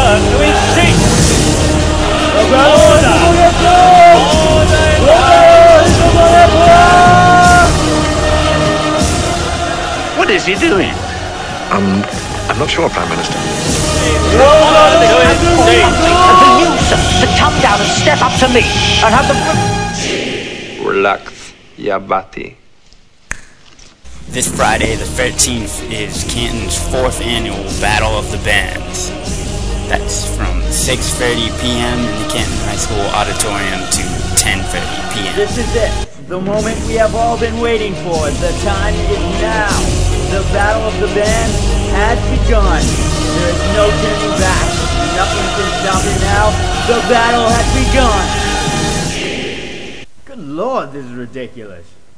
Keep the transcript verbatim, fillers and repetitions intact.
What is he doing? Um, I'm not sure, Prime Minister. For you, sir, to come down and step up to me and have the... Relax, Yabati. This Friday, the thirteenth, is Canton's fourth annual Battle of the Bands. That's from six thirty p m in the Canton High School auditorium to ten thirty p m This is it. The moment we have all been waiting for. The time is now. The Battle of the Bands has begun. There is no turning back. Nothing can stop it now. The battle has begun. Good Lord, this is ridiculous.